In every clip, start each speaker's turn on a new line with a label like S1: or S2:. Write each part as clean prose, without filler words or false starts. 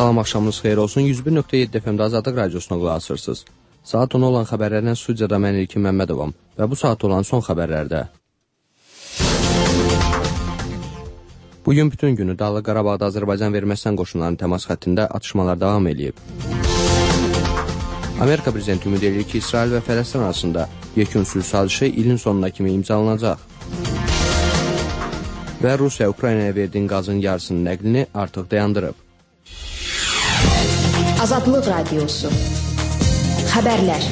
S1: Salam, axşamınız xeyir olsun. 101.7 FM-də Azadlıq Radiosuna qulaq asırsınız. Saat 10 olan xəbərlərlə studiyada mən İlkin Məmmədovam və bu saat olan son xəbərlərdə. Bugün bütün günü Dağlıq Qarabağda Azərbaycan və Ermənistan qoşunlarının təmas xəttində atışmalar davam edib. Amerika prezidenti ümid edir ki, İsrail və Fələstin arasında yekun sülh sazişi ilin sonuna kimi imzalanacaq. Və Rusiya Ukraynaya verdiyin qazın yarısının nəqlini artıq dayandırıb.
S2: Azadlıq Radiosu. Xəbərlər.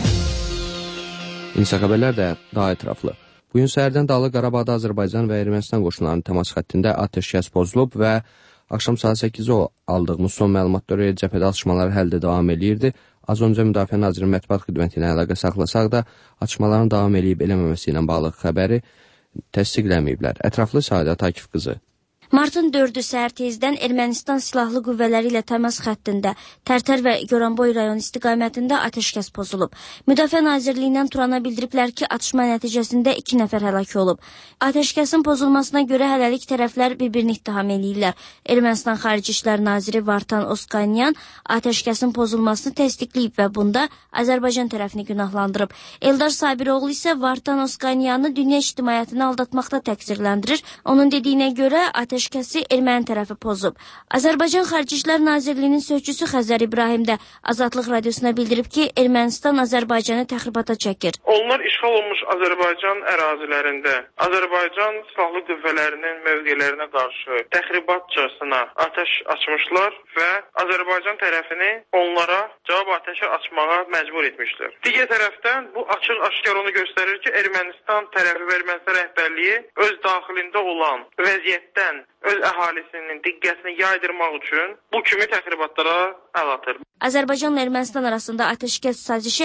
S1: İnsa xəbərlər də daha ətraflı. Bugün səhərdən Dağlıq Qarabağda Azərbaycan və Ermənistan qoşunlarının təmas xəttində atəşkəs pozulub və axşam saat 8-ə aldığımız son məlumatlara görə cəbhədə atışmalar həll də davam edirdi. Az öncə Müdafiə Nazirinin mətbuat xidməti ilə əlaqə saxlasaq da atışmaların davam edib eləməməsi ilə bağlı xəbəri təsdiqləməyiblər. Ətraflı sahədə Takif qızı.
S3: Martın 4-ü səhər tezdən Ermənistan silahlı qüvvələri ilə təmas xəttində Tərtər və Goranboy rayon istiqamətində atəşkəs pozulub. Müdafiə Nazirliyindən Turana bildiriblər ki, atışma nəticəsində 2 nəfər həlak olub. Atəşkəsin pozulmasına görə hələlik tərəflər bir-birini ittiham edirlər. Ermənistan Xarici İşlər Naziri Vartan Osqanyan atəşkəsin pozulmasını təsdiqləyib və bunda Azərbaycan tərəfini günahlandırıb. Eldar Sabiroğlu isə Vartan Osqanyanı dünya ictimaiyyətini aldatmaqda təqsirləndirir. Onun dediyinə görə atəşkəsi erməni tərəfi pozub. Azərbaycan Xarici İşlər Nazirliyinin sözçüsü Xəzər İbrahim də Azadlıq Radiosuna bildirib ki, Ermənistan Azərbaycanı təxribata çəkir.
S4: Onlar işğal olmuş Azərbaycan ərazilərində Azərbaycan silahlı qüvvələrinin mövqelərinə qarşı təxribatcasına atəş açmışlar və Azərbaycan tərəfini onlara cavab atəşi açmağa məcbur etmişlər. Digər tərəfdən bu açıq-aşkar onu göstərir ki, Ermənistan tərəfi və Ermənistan rəhbərliyi öz daxilində olan vəziyyətdən öz əhalisinin diqqətini yaydırmaq üçün bu kimi təxribatlara əl atır.
S3: Azərbaycanla Ermənistan arasında atəşkəs sazişi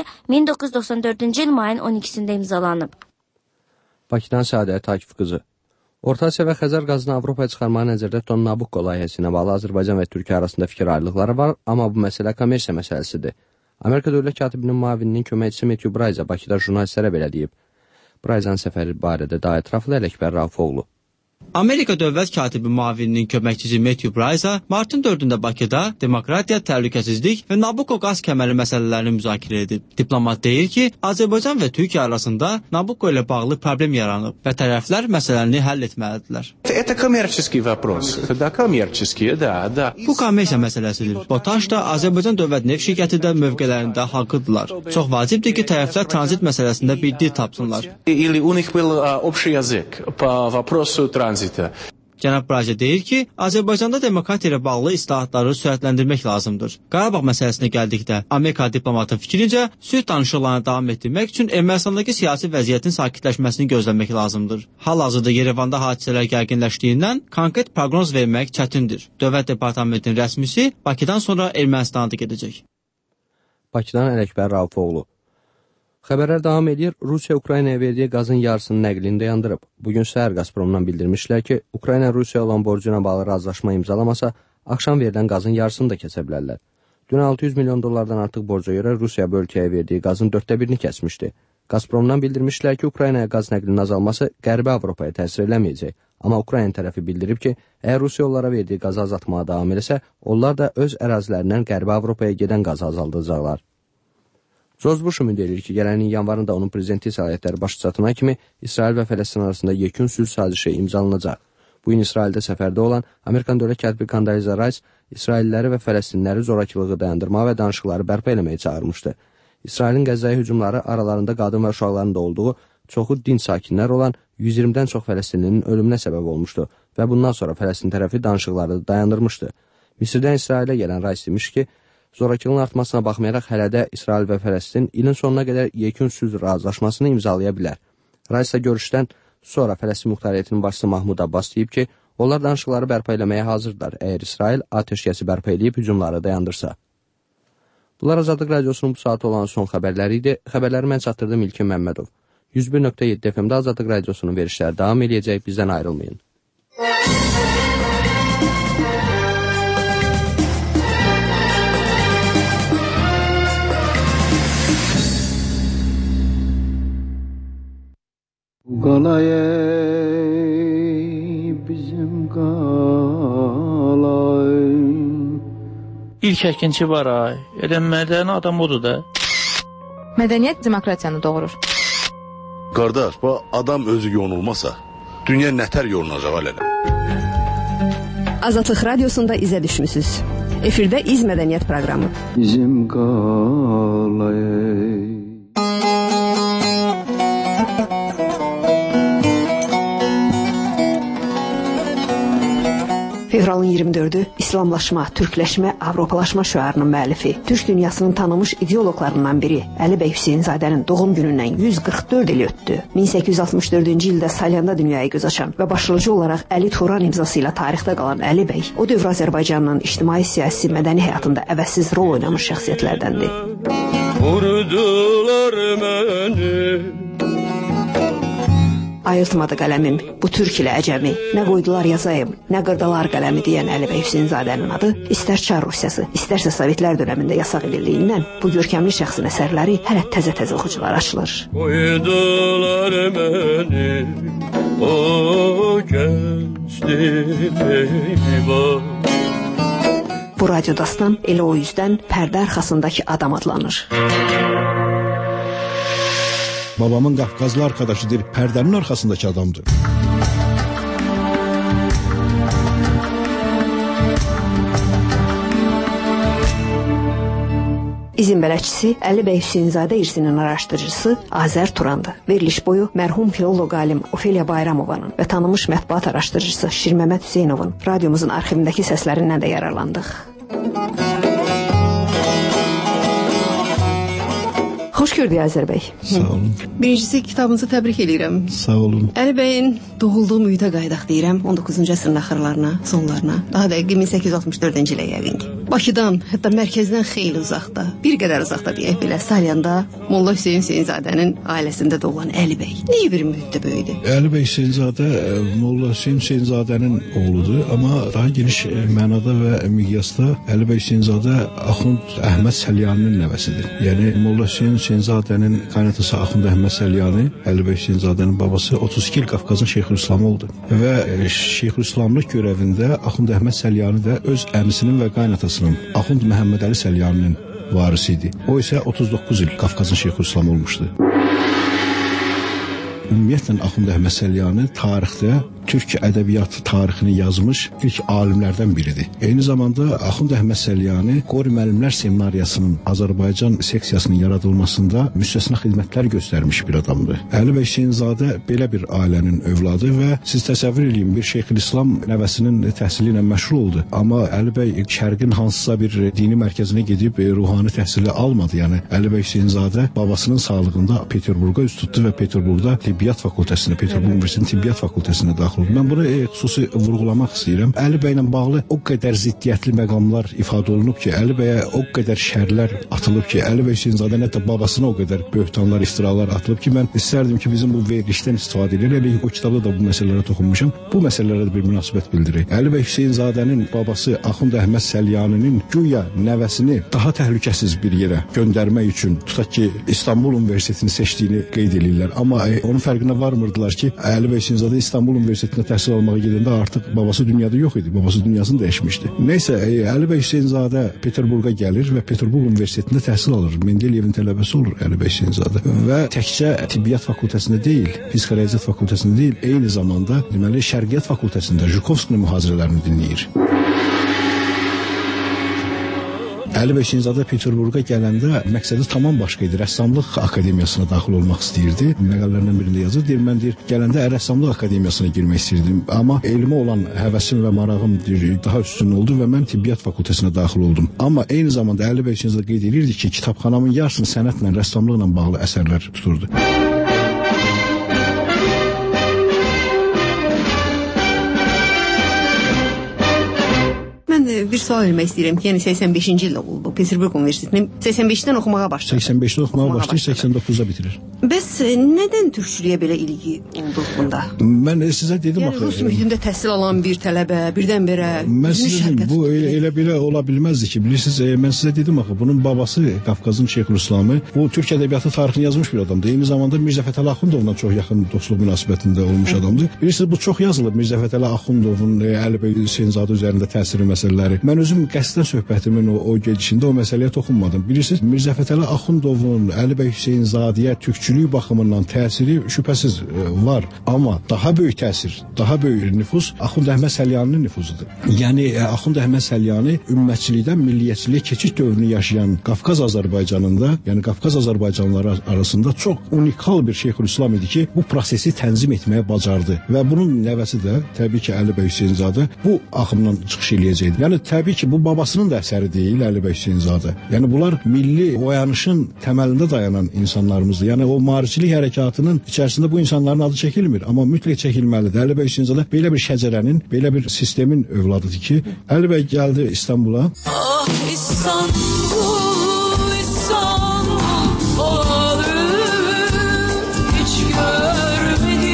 S3: 1994-cü il mayın 12-sində imzalanıb.
S1: Bakıdan Səadət Takif qızı. Orta Asiya və Xəzər qazını Avropaya çıxarmağı nəzərdə tutan Nabucco layihəsi ilə bağlı Azərbaycan və Türkiyə arasında fikir ayrılıqları var, amma bu məsələ kommersiya məsələsidir. Amerika dövlət katibinin müavininin köməkçisi Matthew Brayza Bakıda jurnalistlərə belə deyib. Brayzanın səfəri barədə daha ətraflı Ələkbər Raufoğlu.
S5: Amerika dövlət katibi müavininin köməkçisi Matthew Brayza martın 4-də Bakıda demokratiya, təhlükəsizlik və Nabucco qaz kəməri məsələlərini müzakirə edib. Diplomat deyir ki, Azərbaycan və Türkiyə arasında Nabucco ilə bağlı problem yaranıb və tərəflər məsələni həll etməlidirlər. Bu kommersiya məsələsidir. BOTAŞ da Azərbaycan dövlət neft şirkəti də mövqelərində haqlıdırlar. Çox vacibdir ki, tərəflər tranzit məsələsində bir dil tapsınlar. Cənab Brayza deyir ki, Azərbaycanda demokratiya ilə bağlı islahatları sürətləndirmək lazımdır. Qarabağ məsələsinə gəldikdə, Amerika diplomatın fikrincə, sülh danışıqlarını davam etdirmək üçün Ermənistandakı siyasi vəziyyətin sakitləşməsini gözləmək lazımdır. Hal-hazırda Yerevanda hadisələr gərginləşdiyindən konkret proqnoz vermək çətindir. Dövlət Departamentinin rəsmisi Bakıdan sonra Ermənistana gedəcək.
S1: Bakıdan Ələkbər Raufoğlu. Xəbərlər davam edir. Rusiya Ukraynaya verdiyi qazın yarısının nəqlini dayandırıb. Bugün səhər Gazpromdan bildirmişlər ki, Ukrayna Rusiya olan borcuna bağlı razılaşma imzalamasa, axşam verilən qazın yarısını da kəsə bilərlər. Dün 600 milyon dollardan artıq borca görə Rusiya bu ölkəyə verdiyi qazın 1/4-ni kəsmişdi. Gazpromdan bildirmişlər ki, Ukraynaya qaz nəqlinin azalması Qərbi Avropaya təsir eləməyəcək. Amma Ukrayna tərəfi bildirib ki, əgər Rusiya onlara verdiyi qazı azaltmağa davam edirsə, onlar da öz ərazilərindən Qərbi Avropaya gedən qazı azaldacaqlar. George Bush ümid edir ki, gələn il yanvarında onun prezidenti səlahiyyətləri başa çatana kimi İsrail və Fələstin arasında yekun sülh sazişi imzalanacaq. Bu gün İsraildə səfərdə olan Amerikan dövlət katibi Condoleezza Rice İsrailliləri və Fələstinləri zorakılığı dayandırmağa və danışıqları bərpa eləməyə çağırmışdı. İsrailin Qəzzaya hücumları aralarında qadın və uşaqların da olduğu çoxu dinc sakinlər olan 120-dən çox Fələstinlinin ölümünə səbəb olmuşdu və bundan sonra Fələstin tərəfi danışıqları dayandırmışdı. Misirdən İsrailə gələn Rice demiş ki, zorakılığın artmasına baxmayaraq hələ də İsrail və Fələstin ilin sonuna qədər yekun sülh razılaşmasını imzalaya bilər. Rice görüşdən sonra Fələstin Muxtariyyətinin başçısı Mahmud Abbas deyib ki, onlar danışıqları bərpa eləməyə hazırdır, əgər İsrail atəşkəsi bərpa edib hücumları dayandırsa. Bunlar Azadlıq Radiosunun bu saat olan son xəbərləri idi. Xəbərləri mən çatdırdım İlkin Məmmədov. 101.7 FM-də Azadlıq Radiosunun verişləri davam edəcək, bizdən ayrılmayın.
S6: Qalay bizim qalay. İlk əkinçi var ay. Elə mədəni adam odur da.
S7: Mədəniyyət demokratiyanı doğurur.
S8: Qardaş, bu adam özü yonulmasa, dünya nətər yolunacaq alələ?
S9: Azadlıq Radiosunda izə düşmüsünüz. Efirdə İz Mədəniyyət proqramı.
S10: Bizim qalay.
S9: Fevralın 24-ü İslamlaşma, Türkləşmə, Avropalaşma şüarının müəllifi, Türk dünyasının tanınmış ideoloqlarından biri Əli bəy Hüseynzadənin doğum günündən 144 il ötdü. 1864-cü ildə Salyanda dünyaya göz açan və başlıcı olaraq Əli Turan imzası ilə tarixdə qalan Əli bəy, o dövr Azərbaycanının ictimai, siyasi, mədəni həyatında əvəzsiz rol oynamış şəxsiyyətlərdəndir.
S10: Vurdular məni.
S9: Ayıltmadı qələmim, bu türk ilə əcəmi, nə qoydular yazayım, nə qırdalar qələmi deyən Əli bəy Hüseynzadənin adı istər Çar Rusiyası, istərsə Sovetlər dönəmində yasaq edildiyindən bu görkəmli şəxsin əsərləri hələ təzə oxucular açılır.
S10: Qoydular məni, o gənclik eyvah.
S9: Bu radyo dastan elə o yüzdən pərdə arxasındakı adam adlanır.
S11: Babamın Qafqazlı arkadaşıdır, pərdənin arxasındakı adamdır.
S9: İzin bələdçisi Əli bəy Hüseynzadə irsinin araşdırıcısı Azər Turandı. Veriliş boyu mərhum filoloq alim Ofeliya Bayramovanın və tanınmış mətbuat araşdırıcısı Şirməmət Hüseynovun radiomuzun arxivindəki səslərindən də yararlandıq. Xoş gördük Azər bəy.
S11: Sağ olun.
S9: Birincisi kitabınızı təbrik edirəm.
S11: Sağ olun.
S9: Əli bəyin doğulduğu mühitə qayıdaq deyirəm 19-cu əsrin axırlarına, sonlarına. Daha dəqiq 1864-cü ilə yəqin ki. Bakıdan, hətta mərkəzdən xeyli uzaqda, bir qədər uzaqda deyək belə, Salyanda Molla Hüseyn Hüseynzadənin ailəsində doğulan Əli bəy nə bir mühitdə böyüdü?
S11: Əli bəy Hüseynzadə Molla Hüseyn Hüseynzadənin oğludur, amma daha geniş mənada və miqyasda Əli bəy Hüseynzadə Axund Əhməd Səlyaninin nəvəsidir. Yəni Molla Hüseyn Hüseynzadənin qaynatası Axund Əhməd Səlyani, Əli bəy Hüseynzadənin babası 32 il Qafqazın Şeyxülislamı oldu. Və Şeyxülislamlıq görəvində Axund Əhməd Səlyani də öz əmisinin və qaynatası Axund Məhəmməd Əli Səlyaninin varisi idi. O isə 39 il Qafqazın Şeyxülislamı olmuşdu. Ümumiyyətlə Axund Əhməd Səlyani tarixdə Türk ədəbiyyatı tarixini yazmış ilk alimlərdən biridir. Eyni zamanda Axund Əhməd Səlyani Qori müəllimlər seminariyasının Azərbaycan seksiyasının yaradılmasında müstəsna xidmətlər göstərmiş bir adamdır. Əli bəy Hüseynzadə belə bir ailənin övladı və siz təsəvvür eləyin, bir Şeyxülislam nəvəsinin təhsili ilə məşğul oldu. Amma Əli bəy şərqin hansısa bir dini mərkəzinə gedib ruhani təhsili almadı. Yəni Əli bəy Hüseynzadə babasının sağlığında Peterburqa üz tutdu və Peterburqda Tibbiyyat fakültəsinə, Peterburq Universitetinin Tibbiyyat fakültəsinə daxil oldu. Mən bunu xüsusi vurğulamaq istəyirəm. Əli bəylə bağlı o qədər ziddiyyətli məqamlar ifadə olunub ki, Əli bəyə o qədər şərlər atılıb ki, Əli bəy Hüseynzadənin hətta babasına o qədər böhtanlar, iftiralar atılıb ki, mən istərdim ki, bizim bu verilişdən istifadə edilir. O kitabda da bu məsələlərə toxunmuşam. Bu məsələlərə də bir münasibət bildirir. Əli bəy Hüseynzadənin babası Axund Əhməd Səlyaninin güya nəvəsini daha təhlükəsiz bir yerə göndərmək üçün tutaq ki, İstanbul Universitetini seçdiyini qeyd edirlər. Amma onun fərqinə varmırdılar ki, Əli bəy Hüseynzadə İstanbul Universitetində təhsil almağa gedəndə artıq babası dünyada yox idi. Babası dünyasını dəyişmişdi. Nəysə, Əli bəy Hüseynzadə Peterburqa gəlir və Peterburq Universitetində təhsil alır. Mendeliyevin tələbəsi olur Əli bəy Hüseynzadə. Və təkcə Tibbiyyat fakültəsində deyil, Fizika Riyaziyyat fakültəsində deyil, eyni zamanda deməli Şərqiyyat fakültəsində Jukowskinin mühazirələrini dinləyir. Əli bəy Hüseynzadə Peterburqa gələndə məqsədi tamam başqa idi. Rəssamlıq akademiyasına daxil olmaq istəyirdi. Məqalələrindən birində yazır. Deyir, mən gələndə Rəssamlıq akademiyasına girmək istəyirdim. Amma elmə olan həvəsim və marağım daha üstün oldu və mən Tibbiyyat fakültəsinə daxil oldum. Amma eyni zamanda Əli bəy Hüseynzadə qeyd edirdi ki, kitabxanamın yarısını sənətlə, rəssamlıqla bağlı əsərlər tuturdu.
S9: Bir sual vermək istəyirəm ki, yəni 85-ci ildə oldu. Peterburq Universitetini 85-dən oxumağa başladı.
S11: 85-də oxumağa başlayır, 89-da bitirir.
S9: Bəs nədən türkçülüyə belə ilgi oldu bunda?
S11: Mən sizə dedim axı.
S9: Yəni Rus mühitində təhsil alan bir tələbə birdən-birə
S11: mən sizə dedim, bu elə belə ola bilməzdi ki, bilirsiniz, mən sizə dedim axı, bunun babası Qafqazın Şeyxülislamı, bu türk ədəbiyyatı tarixini yazmış bir adamdır. Eyni zamanda Mirzə Fətəli Axundovla çox yaxın dostluq münasibətində olmuş adamdır. Bilirsiniz, bu çox yazılıb Mirzə Fətəli Axundovun Əli bəy Hüseynzadə üzərində təsiri məsələləri. Mən Mən özüm qəsdən söhbətimin o gedişində o məsələyə toxunmadım. Bilirsiniz, Mirzə Fətəli Axundovun Əli bəy Hüseynzadəyə türkçülük baxımından təsiri şübhəsiz var. Amma daha böyük təsir, daha böyük nüfuz Axund Əhməd Səlyaninin nüfuzudur. Yəni Axund Əhməd Səlyani ümumiyyətçilikdən milliyyətçiliyə keçid dövrünü yaşayan Qafqaz Azərbaycanında, yəni Qafqaz Azərbaycanlıları arasında çox unikal bir Şeyxülislam idi ki, bu prosesi tənzim etməyə bacardı. Və bunun nəvəsi də təbii ki, Əli bəy Hüseynzadə bu axımdan çıxış eləyəcəkdi. Yəni təbii ki, bu babasının da əsəri deyil Əli bəy Hüseynzadə. Yəni bunlar milli oyanışın təməlində dayanan insanlarımızdır. Yəni o maarifçilik hərəkatının içərisində bu insanların adı çəkilmir, amma mütləq çəkilməlidir. Əli bəy Hüseynzadə belə bir şəcərənin, belə bir sistemin övladıdır ki, Əli bəy gəldi İstanbula.
S12: Ah İstanbul, İstanbul, hiç görmedim.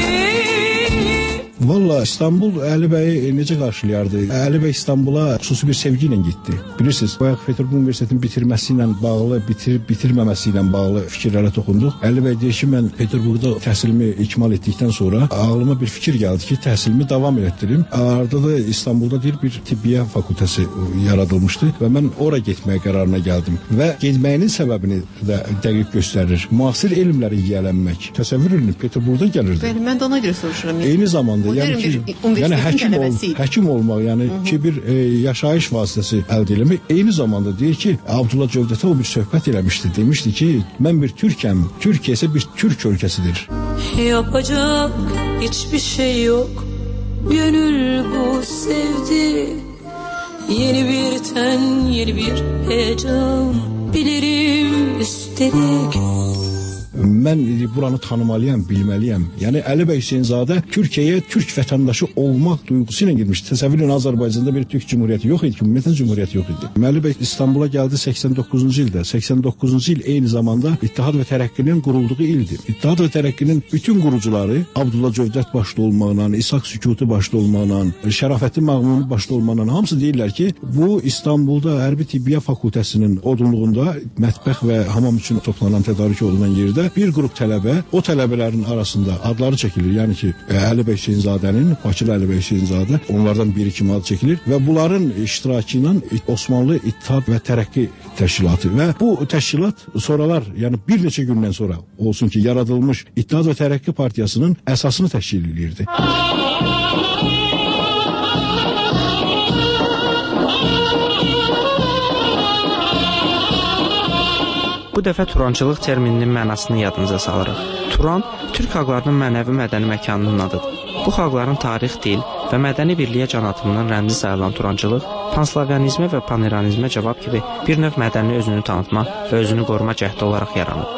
S11: Valla İstanbul Əli bəyi necə qarşılayardı? Əli bəy İstanbula xüsusi bir sevgi ilə getdi. Bilirsiniz, bayaq Peterburq Universitetinin bitirməsi ilə bağlı, bitirməməsi ilə bağlı fikirlərə toxunduq. Əli bəy deyir ki, mən Peterburqda təhsilimi ikmal etdikdən sonra ağlıma bir fikir gəldi ki, təhsilimi davam etdirim. Arada da İstanbulda bir tibbiyyə fakültəsi yaradılmışdı və mən ora getməyə qərarına gəldim. Və getməyinin səbəbini də dəqiq göstərir. Müasir elmləri yiyələnmək. Təsəvvür edin, Peterburqda gəlirdi.
S7: Bəli, mən də ona görə soruşuram.
S11: Eyni zamanda həkim olmaq, yəni ki, bir yaşayış vasitəsi əldə eləmək. Eyni zamanda deyir ki, Abdullah Cövdətə o bir söhbət eləmişdi. Demişdi ki, mən bir Türkəm, Türkiyə isə bir Türk ölkəsidir.
S12: Yapacak hiçbir şey yok, gönül bu sevdi. Yeni bir ten, yeni bir heyecan, bilirim üstelik.
S11: Mən buranı tanımalıyam, bilməliyəm. Yəni Əli bəy Hüseynzadə Türkiyəyə Türk vətəndaşı olmaq duyğusu ilə girmişdi. Təsəvvür edin, Azərbaycanda bir Türk Cümhuriyyəti yox idi ki, ümumiyyətlə Cümhuriyyət yox idi. Əli bəy İstanbula gəldi 89-cu ildə. 89-cu il eyni zamanda İttihad və Tərəqqinin qurulduğu ildir. İttihad və Tərəqqinin bütün qurucuları Abdullah Cövdət başda olmaqla, İshaq Sükuti başda olmaqla, Şərafəddin Məğmuni başda olmaqla hamısı deyirlər ki, bu İstanbulda Hərbi Tibbiyyə Fakültəsinin odunluğunda mətbəx və hamam üçün toplanan, tədarük olunan yerdə bir qrup tələbə, o tələbələrin arasında adları çəkilir. Yəni ki, Əli bəy Hüseynzadənin, Bakılı Əli bəy Hüseynzadə onlardan biri kimi ad çəkilir və bunların iştirakı ilə Osmanlı İttihad və Tərəqqi Təşkilatı və bu təşkilat sonralar, yəni bir neçə gündən sonra olsun ki, yaradılmış İttihad və Tərəqqi Partiyasının əsasını təşkil edirdi.
S13: Bu dəfə turançılıq termininin mənasını yadınıza salırıq. Turan, türk xalqlarının mənəvi mədəni məkanının adıdır. Bu xalqların tarix, dil və mədəni birliyə can atımından rəmzi sayılan turançılıq, panslavyanizmə və paniranizmə cavab kimi bir növ mədəni özünü tanıtma və özünü qoruma cəhdi olaraq yaranıb.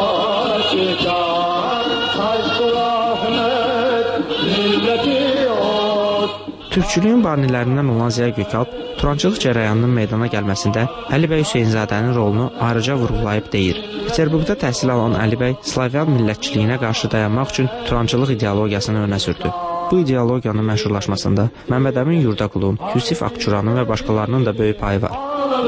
S13: Türkçülüyün banilərindən olan Ziya Gökalp, turançılıq cərəyanının meydana gəlməsində Əli bəy Hüseynzadənin rolunu ayrıca vurğulayıb deyir. Peterburqda təhsil alan Əli bəy Slavyan millətçiliyinə qarşı dayanmaq üçün turançılıq ideologiyasını önə sürdü. Bu ideologiyanın məşhurlaşmasında Məmməd Əmin Yurdaqulun, Yusif Akçuranın və başqalarının da böyük payı var.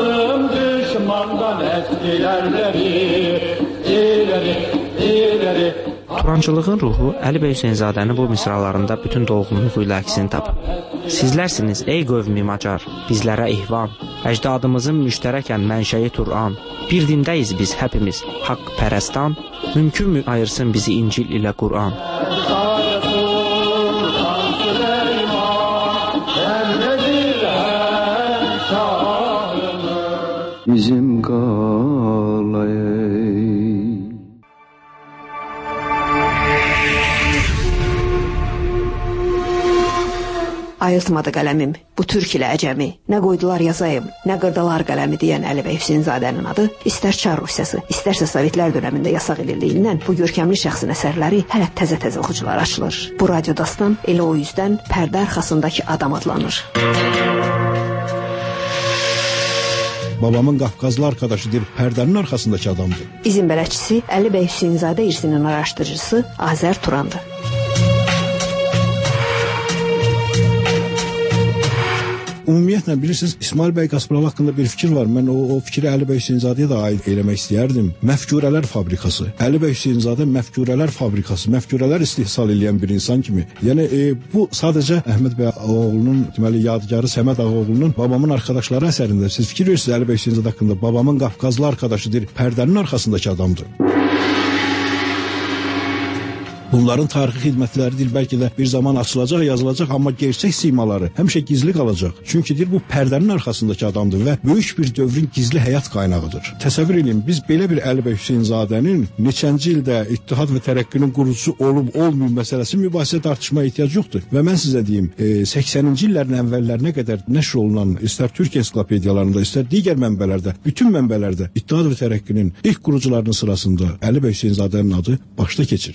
S13: Turançılığın ruhu Əli bəy Hüseynzadənin bu misralarında bütün dolğunluğu ilə əksini tapıb. Sizlərsiniz ey qövmi Macar, bizlərə ihvan, əcdadımızın müştərəkən mənşəyi Turan, bir dindəyiz biz həpimiz, haqq pərəstan, mümkünmü ayırsın bizi İncil ilə Quran?
S10: Bizim qalay.
S9: Ayıltmadı qələmim, bu türk ilə əcəmi, nə qoydular yazayım, nə qırdalar qələmi deyən Əli bəy Hüseynzadənin adı istər Çar Rusiyası, istərsə Sovetlər dönəmində yasaq edildiyindən bu görkəmli şəxsin əsərləri hələ təzə-təzə oxucular açılır. Bu radio dastan elə o yüzdən pərdə arxasındakı adam adlanır.
S11: Babamın Qafqazlı arkadaşıdır, pərdənin arxasındakı adamdır.
S9: İzin bələdçisi Əli bəy Hüseynzadə irsinin araşdırıcısı Azər Turandır.
S11: ümumiyyətlə bilirsiniz, İsmail bəy Qaspırov haqqında bir fikir var. Mən o fikri Əli bəy Hüseynzadəyə də aid eləmək istəyərdim. Məfkurələr fabrikası. Əli bəy Hüseynzadə məfkurələr fabrikası, məfkurələr istehsal edən bir insan kimi. Yəni bu sadəcə Əhməd bəy Ağaoğlunun, deməli yadigarı Səməd Ağaoğlunun Babamın Arkadaşları əsərində siz fikir verirsiniz Əli bəy Hüseynzadə haqqında. Babamın Qafqazlı arkadaşıdır, pərdənin arxasındakı adamdır. Bunların tarixi xidmətləridir, bəlkə də bir zaman açılacaq, yazılacaq, amma gerçək simaları həmişə gizli qalacaq. Çünki bu pərdənin arxasındakı adamdır və böyük bir dövrün gizli həyat qaynağıdır. Təsəvvür edin, biz belə bir Əli bəy Hüseynzadənin neçənci ildə İttihad və Tərəqqinin qurucusu olub-olmayıb məsələsi mübahisə tartışmaya ehtiyac yoxdur. Və mən sizə deyim, 80-ci illərin əvvəllərinə qədər nəşr olunan, istər Türk ensiklopediyalarında, istər digər mənbələrdə, bütün mənbələrdə İttihad və Tərəqqinin ilk qurucularının sırasında Əli bəy Hüseynzadənin adı başda keçir.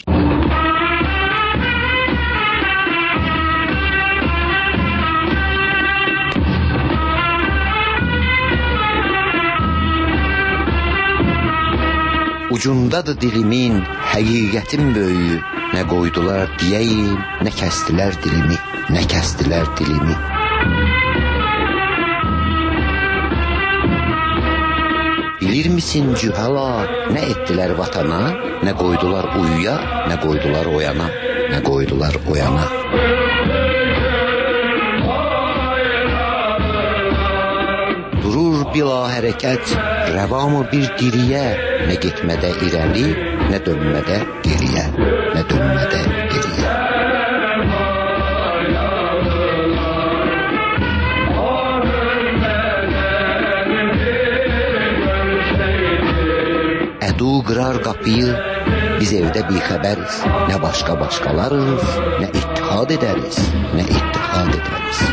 S14: Ucundadır dilimin, həqiqətin böyüyü. Nə qoydular deyəyim, nə kəstilər dilimi, nə kəstilər dilimi. Bilir misin cühala, nə etdilər vatana, nə qoydular uyuya, nə qoydular oyana, nə qoydular oyana. Durur bila hərəkət, rəvamı bir diriyə, nə getmədə irəli, nə dönmədə geriyə, nə dönmədə geriyə. Ədu qırar qapıyı, biz evdə bixəbəriz, nə başqalarız, nə ittihad edəriz, nə ittihad edəriz.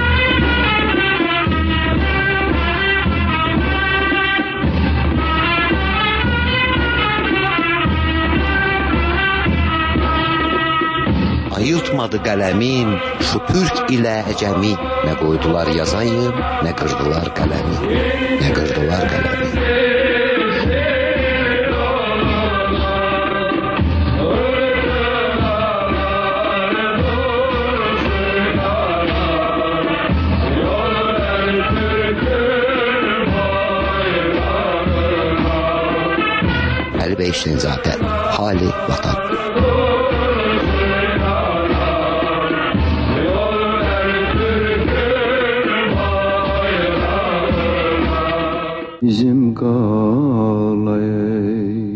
S14: Ayıltmadı qələmin, şu türk ilə əcəmi, nə qoydular yazayım, nə qırdılar qələmi, nə qırdılar qələmi. Əli bəy Hüseynzadə, hali vatan.
S10: Bizim qalay.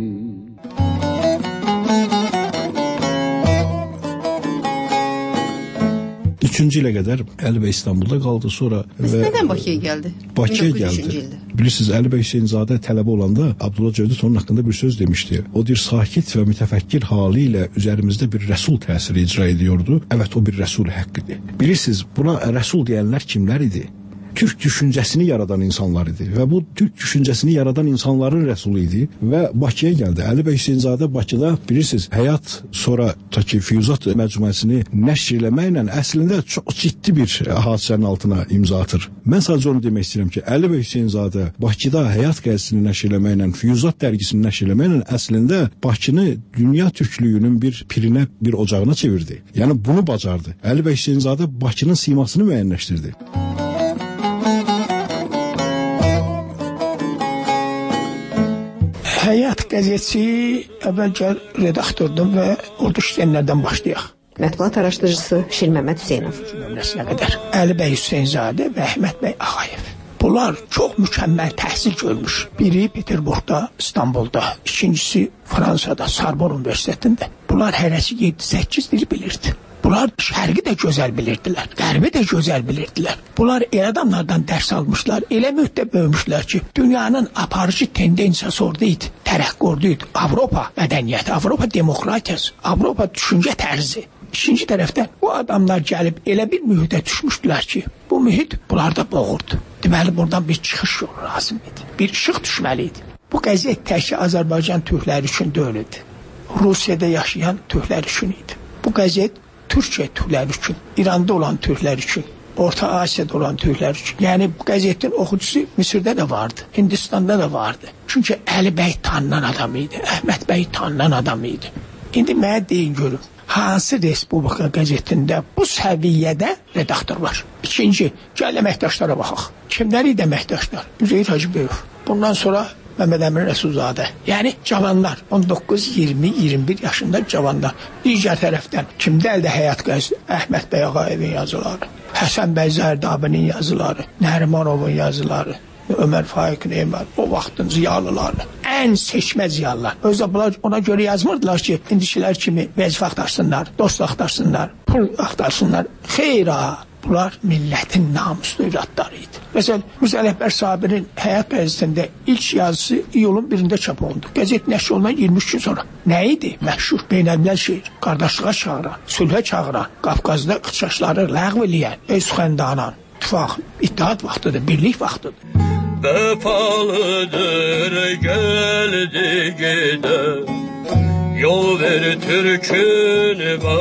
S11: 3-cü ilə qədər Əli bəy İstanbulda qaldı, sonra
S15: nədən Bakıya gəldi?
S11: Bakıya gəldi. Bilirsiniz, Əli bəy Hüseynzadə tələbə olanda Abdullah Cövdət onun haqqında bir söz demişdi. O bir sakit və mütəfəkkir hali ilə üzerimizdə bir rəsul təsiri icra ediyordu. Evet, o bir rəsul haqqıdır. Bilirsiniz, buna rəsul deyənlər kimlər idi? Türk düşüncəsini yaradan insanlar idi və bu Türk düşüncəsini yaradan insanların rəsulu idi və Bakıya gəldi. Əli bəy Hüseynzadə Bakıda, bilirsiniz, həyat sonra ki Füyuzat məcmuəsini nəşr eləməklə əslində çox ciddi bir hadisənin altına imza atır. Mən sadəcə onu demək istəyirəm ki, Əli bəy Hüseynzadə Bakıda həyat qəzetini nəşr eləməklə, Füyuzat dərgisini nəşr eləməklə əslində Bakını dünya türklüyünün bir pirinə, bir ocağına çevirdi. Yəni bunu bacardı. Əli bəy Hüseynzadə Bakının simasını müəyyənləşdirdi.
S16: Həyat qəzetçi əvvəlcə redaktordum və orada işləyənlərdən başlayaq.
S9: Mətbuat araşdırıcısı Şir Məmməd Hüseynov.
S16: Cümləsinə qədər Əli bəy Hüseynzadə və Əhməd bəy Ağayev. Bunlar çox mükəmməl təhsil görmüş. Biri Peterburqda, İstanbulda, ikincisi Fransada, Sorbonne Universitetində. Bunlar hərəsi 7-8 dil bilirdi. Bunlar şərqi də gözəl bilirdilər, qərbi də gözəl bilirdilər. Bunlar el adamlardan dərs almışlar, elə müddətdə böyümüşlər ki, dünyanın aparıcı tendensiyası orada idi, tərəqqi orada idi. Avropa mədəniyyəti, Avropa demokratiyası, Avropa düşüncə tərzi. İkinci tərəfdən bu adamlar gəlib elə bir mühitə düşmüşdülər ki, bu mühit bunlarda boğurdu. Deməli, buradan bir çıxış yolu lazım idi, bir işıq düşməli idi. Bu qəzet təkcə Azərbaycan türkləri üçün deyil idi, Rusiyada yaşayan türklər üçün idi. Bu qəzet Türkiyə türkləri üçün, İranda olan türklər üçün, Orta Asiyada olan türklər üçün. Yəni bu qəzetin oxucusu Misirdə də vardı, Hindistanda da vardı. Çünki Əli bəy tanınan adam idi, Əhməd bəy tanınan adam idi. İndi mənə deyin görüm, hansı Respublika qəzetində bu səviyyədə redaktor var? İkinci, gəl əməkdaşlara baxaq. Kimlər idi əməkdaşlar? Üzeyir Hacıbəyov. Bundan sonra Məhəmməd Əmin Rəsulzadə. Yəni cavanlar, 19, 20, 21 yaşında cavanlar. Digər tərəfdən kimdə əldə həyat qəzeti? Əhməd bəy Ağayevin yazıları, Həsən bəy Zərdabinin yazıları, Nərimanovun yazıları, Ömər Faiq Neymar, o vaxtın ziyalıları, ən seçmə ziyalılar. Özdə bunlar ona görə yazmırdılar ki, indikilər kimi vəzifə axtarsınlar, dost axtarsınlar, pul axtarsınlar. Xeyr ha! Bunlar millətin namuslu övladları idi. Məsələn, Mirzə Ələkbər Sabirin Həyat qəzetində ilk yazısı iyulun 1-də çap olundu. Qəzet nəşr olunan 23 gün sonra. Nə idi? Məşhur beynəlmiləl şeir, qardaşlığa çağıran, sülhə çağıran, Qafqazda qıçaşları ləğv eləyən, Özxəndanan, İttifaq, İttihat vaxtıdır, birlik vaxtıdır.
S15: Vefalıdır geldi gider, yol ver Türk'ün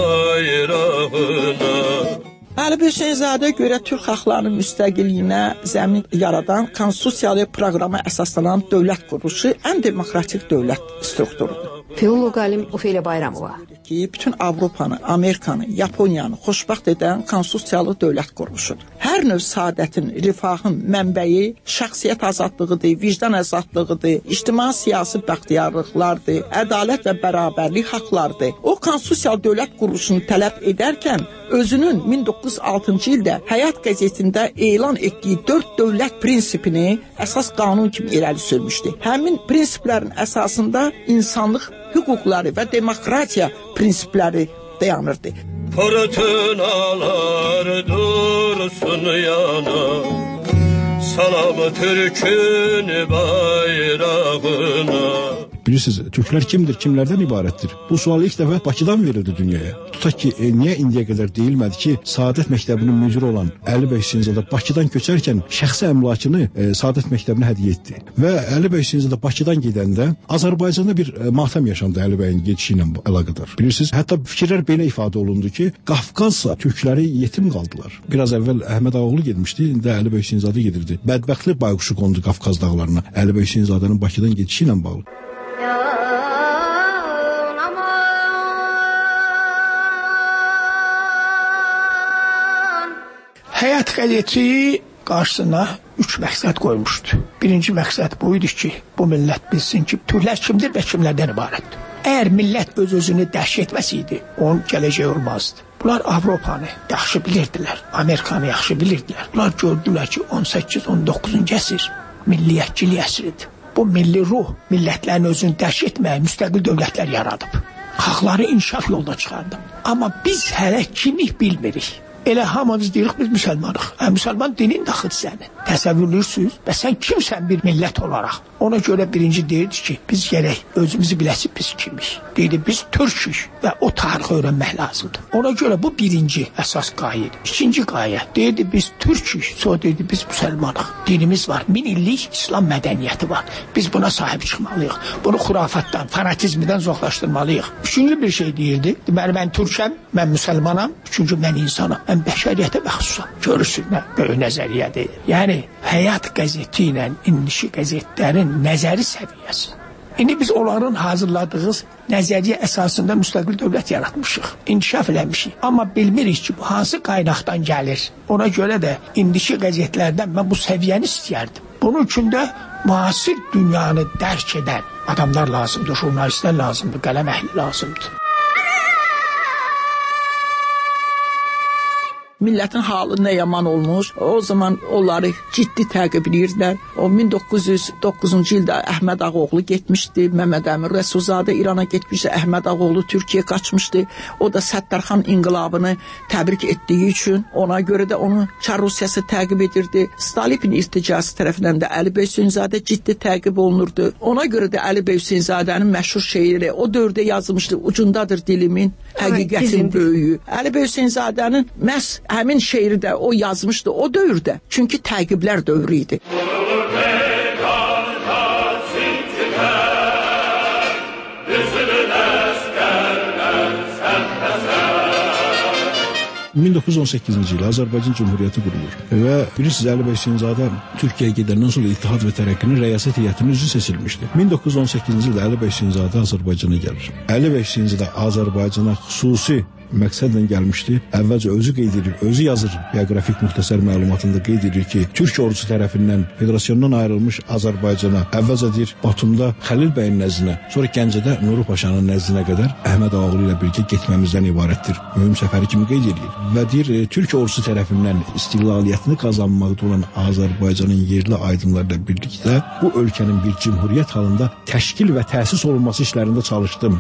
S15: bayrağına.
S17: Əli Hüseynzadə görə Türk xalqlarının müstəqilliyinə zəmin yaradan konstitusiyalı proqrama əsaslanan dövlət quruluşu ən demokratik dövlət strukturudur.
S9: Filoloq alim Ofeliya Bayramova.
S17: Ki, bütün Avropanı, Amerikanı, Yaponiyanı xoşbəxt edən konstitusiyalı dövlət quruluşudur. Hər növ saadətin, rifahın mənbəyi şəxsiyyət azadlığıdır, vicdan azadlığıdır, ictimai-siyasi bəxtiyarlıqlardır, ədalət və bərabərlik haqlardır. O konstitusiyalı dövlət quruluşunu tələb edərkən özünün 1906-cı ildə Həyat qəzetində elan etdiyi 4 dövlət prinsipini əsas qanun kimi irəli sürmüşdü. Həmin prinsiplərin əsasında insanlıq hüquqları və demokratiya prinsipləri dayanırdı.
S15: Fırtınalar dursun yana, salamı Türk'ün bayrağına.
S11: Bilirsiniz, Türklər kimdir, kimlərdən ibarətdir? Bu sual ilk dəfə Bakıdan verildi dünyaya. Tutaq ki, niyə indiyə qədər deyilmədi ki, Saadət məktəbinin müdiri olan Əli bəy Hüseynzadə Bakıdan köçərkən şəxsi əmlakını Saadət məktəbinə hədiyyə etdi. Və Əli bəy Hüseynzadə Bakıdan gedəndə Azərbaycanda bir matəm yaşandı Əli bəyin gedişi ilə əlaqədar. Bilirsiniz, hətta fikirlər belə ifadə olundu ki, Qafqazsa türkləri yetim qaldılar. Biraz əvvəl Əhməd Ağaoğlu getmişdi, indi Əli bəy Hüseynzadə gedirdi. Bədbəxtlik bayquşu qondu Qafqaz dağlarına Əli bəy Hüseynzadənin Bakıdan gedişi ilə bağlı.
S16: Həyat qəzeti qarşısına 3 məqsəd qoymuşdu. Birinci məqsəd bu idi ki, bu millət bilsin ki, türklər kimdir və kimlərdən ibarətdir. Əgər millət öz-özünü dərk etməsəydi, onun gələcəyi olmazdı. Bunlar Avropanı yaxşı bilirdilər, Amerikanı yaxşı bilirdilər. Bunlar gördülər ki, 18-19-cu əsr milliyyətçilik əsridir. Bu milli ruh millətlərin özünü dərk etməyə müstəqil dövlətlər yaradıb. Xalqları inkişaf yoluna çıxardı. Amma biz hələ kimik bilmirik. Elə hamımız deyirik biz müsəlmanıq. Müsəlman dinin daxil sənin. Təsəvvürlürsünüz və sən kimsən bir millət olaraq. Ona görə birinci deyirdi ki, biz gərək özümüzü biləsib biz kimik. Deyirdi biz türkük və o tarixi öyrənmək lazımdır. Ona görə bu birinci əsas qayə. İkinci qayə deyirdi biz türkük, sonra deyirdi biz müsəlmanıq. Dinimiz var, 1000 illik İslam mədəniyyəti var. Biz buna sahib çıxmalıyıq. Bunu xurafatdan, fanatizmdən uzaqlaşdırmalıyıq. Üçüncü bir şey deyirdi. Deməli mən türkəm, mən müsəlmanam, üçüncü mən insanam. Mən bəşəriyyətə məxsusam. Görürsün nə böyük nəzəriyyədir. Yəni Həyat qəzeti ilə indiki qəzetlərin nəzəri səviyyəsi. İndi biz onların hazırladığı nəzəriyyə əsasında müstəqil dövlət yaratmışıq, inkişaf eləmişik. Amma bilmirik ki, bu hansı qaynaqdan gəlir. Ona görə də indiki qəzetlərdən mən bu səviyyəni istəyərdim. Bunun üçün də müasir dünyanı dərk edən adamlar lazımdır, jurnalistlər lazımdır, qələm əhli lazımdır.
S17: Millətin halı nə yaman olmuş, o zaman onları ciddi təqib edirdilər. O 1909-cu ildə Əhməd Ağaoğlu getmişdi, Məhəmməd Əmin Rəsulzadə İrana getmişdi, Əhməd Ağaoğlu Türkiyəyə qaçmışdı. O da Səttarxan inqilabını təbrik etdiyi üçün ona görə də onu Çar Rusiyası təqib edirdi. Stalin irticası tərəfindən də Əli bəy Hüseynzadə ciddi təqib olunurdu. Ona görə də Əli bəy Hüseynzadənin məşhur şeiri o dövrdə yazılmışdı. Ucundadır dilimin, həqiqətin böyüyü. Əli bəy Hüseynzadənin məhz həmin şeiri də o yazmışdı o dövrdə. Çünki təqiblər dövrü idi.
S11: 1918-ci ildə Azərbaycan Cümhuriyyəti qurulur və bilirsiniz, Əli bəy Hüseynzadə Türkiyəyə gedəndən sonra İttihat və Tərəqqinin rəyasət heyətinin üzvü seçilmişdi. 1918-ci ildə Əli bəy Hüseynzadə Azərbaycana gəlir. Əli bəy Hüseynzadə Azərbaycana xüsusi məqsədlə gəlmişdi. Əvvəlcə özü qeyd edir, özü yazır bioqrafik müxtəsər məlumatında qeyd edir ki, Türk ordusu tərəfindən federasyondan ayrılmış Azərbaycana əvvəlcə deyir Batumda Xəlil bəyin nəzdinə, sonra Gəncədə Nuru Paşanın nəzdinə qədər Əhməd Ağaoğlu ilə birgə getməmizdən ibarətdir. Mühüm səfəri kimi qeyd edir. Və deyir Türk ordusu tərəfindən istiqlaliyyətini qazanmaqda olan Azərbaycanın yerli aydınlarla birlikdə bu ölkənin bir cümhuriyyət halında təşkil və təsis olunması işlərində çalışdım.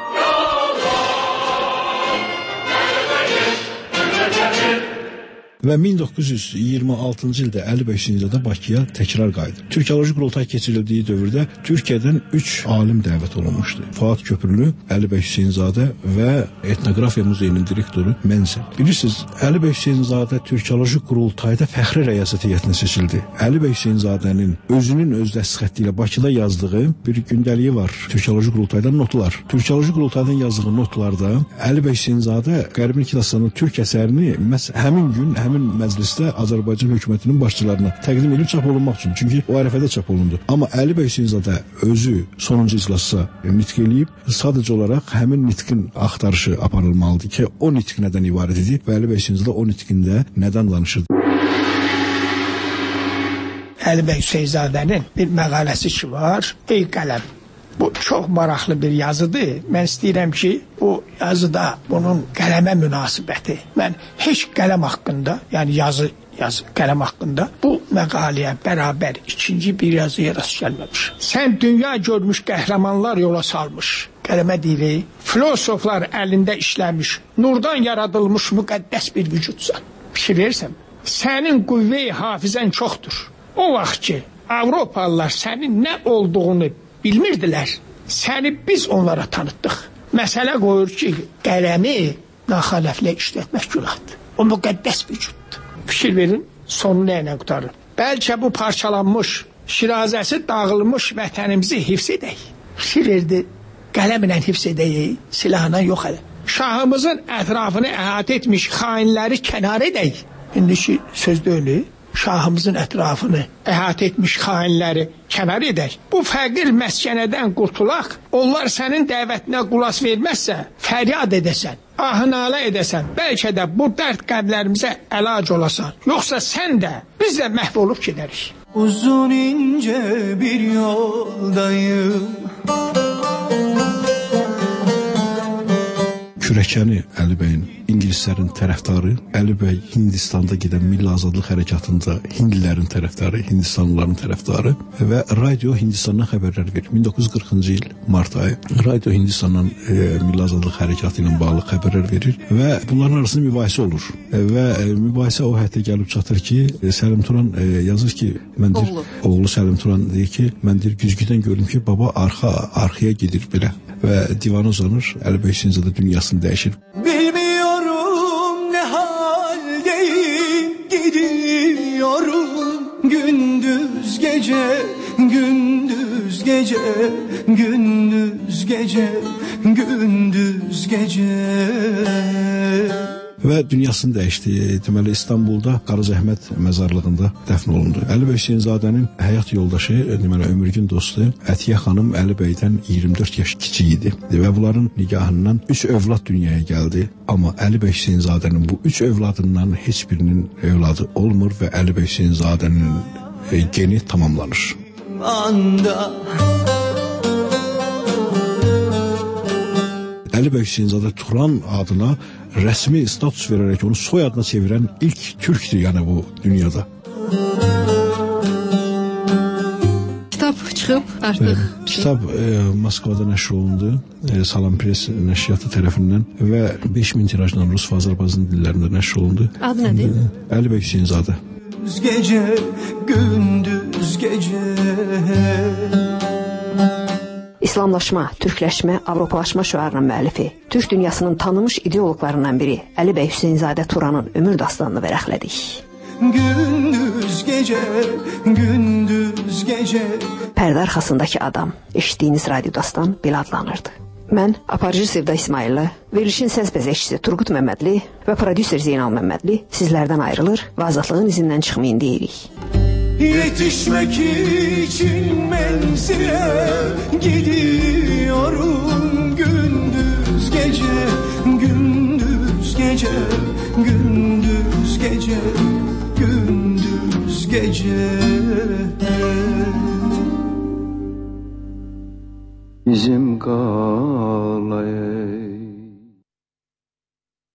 S11: Və 1926-cı ildə Əli bəy Hüseynzadə Bakıya təkrar qayıdır. Türkiyoloji qurultay keçirildiyi dövrdə Türkiyədən 3 alim dəvət olunmuşdu. Fuad Köprülü, Əli bəy Hüseynzadə və Etnografiya Muzeyinin direktoru Mənsə. Bilirsiniz, Əli bəy Hüseynzadə Türkiyoloji qurultayda fəxri rəyasət heyətinə seçildi. Əli bəy Hüseynzadənin özünün öz dəstxətti ilə Bakıda yazdığı bir gündəliyi var. Türkiyoloji qurultaydan notlar. Türkiyoloji qurultaydan yazdığı notlarda Əli bəy Hüseynzadə Qərbin Kilasının Türk əsərini həmin gün həmin məclisdə Azərbaycan hökumətinin başçılarına təqdim edib çap olunmaq üçün. Çünki o ərəfədə çap olundu. Amma Əli bəy Hüseynzadə özü sonuncu iclasda nitq eləyib, sadəcə olaraq həmin nitqin axtarışı aparılmalıdır ki, o nitq nədən ibarət idi və Əli bəy Hüseynzadə o nitqində nədən danışırdı?
S16: Əli bəy Hüseynzadənin bir məqaləsi ki var, ey qələm. Bu çox maraqlı bir yazıdır. Mən istəyirəm ki, bu yazıda bunun qələmə münasibəti. Mən heç qələm haqqında, yəni yazı qələm haqqında bu məqaləyə bərabər ikinci bir yazıya rast gəlməmiş. Sən dünya görmüş qəhrəmanlar yola salmış. Qələmə deyirik, filosoflar əlində işləmiş, nurdan yaradılmış müqəddəs bir vücudsan. Fikir verirsən, sənin qüvvə-i hafizən çoxdur. O vaxt ki, Avropalılar sənin nə olduğunu bilmirdilər, səni biz onlara tanıtdıq. Məsələ qoyur ki, qələmi naxaləflə işlətmək günahdır. O müqəddəs vücuddur. Fikir verin, sonu nə ilə qutarır? Bəlkə bu parçalanmış, şirazəsi dağılmış vətənimizi hifz edək. Fikir verdi, qələmlə hifz edək, silahla yox elə. Şahımızın ətrafını əhatə etmiş xainləri kənar edək. İndiki söz deyil. Şahımızın ətrafını əhatə etmiş xainləri kənar edək. Bu fəqir məskənədən qurtulaq, onlar sənin dəvətinə qulaq verməzsə, fəryad edəsən, ahınalə edəsən, bəlkə də bu dərd qəblərimizə əlac olasan. Yoxsa sən də, biz də məhv olub gedərik.
S18: Uzun ince bir yoldayım.
S11: Kürəkəni Əli bəyin İngilislərin tərəfdarı, Əli bəy Hindistanda gedən Milli Azadlıq Hərəkatında Hindlilərin tərəfdarı, Hindistanlıların tərəfdarı və Radio Hindistandan xəbərlər verir. 1940-cı il mart ayı Radio Hindistandan Milli Azadlıq Hərəkatı ilə bağlı xəbərlər verir və bunların arasında mübahisə olur. Və mübahisə o həddə gəlib çatır ki, Səlim Turan yazır ki, mən deyir, oğlu Səlim Turan deyir ki, mən deyir, güzgüdən gördüm ki, baba arxaya gedir belə və divana uzanır, Əli bəy Hüseynzadə dünyasını dəyişir.
S18: Bilmiyorum ne haldeyim, gidiyorum gündüz gece, gündüz gece, gündüz gece, gündüz gece. Və dünyasını dəyişdi. Deməli, İstanbulda Qarazəhmət məzarlığında dəfn olundu. Əli bəy Hüseynzadənin həyat yoldaşı, deməli, ömürgün dostu Ətiyə xanım Əli bəydən 24 yaş kiçik idi. Və bunların nikahından 3 övlad dünyaya gəldi. Amma Əli bəy Hüseynzadənin bu 3 övladından heç birinin övladı olmur və Əli bəy Hüseynzadənin geni tamamlanır. Əli bəy Hüseynzadə Turan adına rəsmi status verərək onu soy adına çevirən ilk türkdür, yəni bu dünyada.
S7: Kitab çıxıb artıq.
S11: Kitab Moskvada nəşr olundu, Salam Press nəşriyyatı tərəfindən və 5000 tirajla rus və Azərbaycan dillərində nəşr olundu.
S7: Adı nədir?
S11: Əli bəy Hüseynzadə.
S18: Gecə, gündüz gecə.
S9: İslamlaşma, türkləşmə, avropalaşma şüarının müəllifi, Türk dünyasının tanınmış ideoloqlarından biri Əli bəy Hüseynzadə Turanın ömür dastanını vərəxlədik.
S18: Gündüz gecə, gündüz gecə.
S9: Pərdə arxasındakı adam, eşitdiyiniz radyo dastan belə adlanırdı. Mən aparıcı Sevda İsmaillə, verilişin səs bəzəkçisi Turqut Məmmədli və prodüser Zeynal Məmmədli sizlərdən ayrılır və azadlığın izindən çıxmayın deyirik.
S19: Yetişmek için menzile gidiyorum gündüz gece, gündüz gece, gündüz gece, gündüz gece.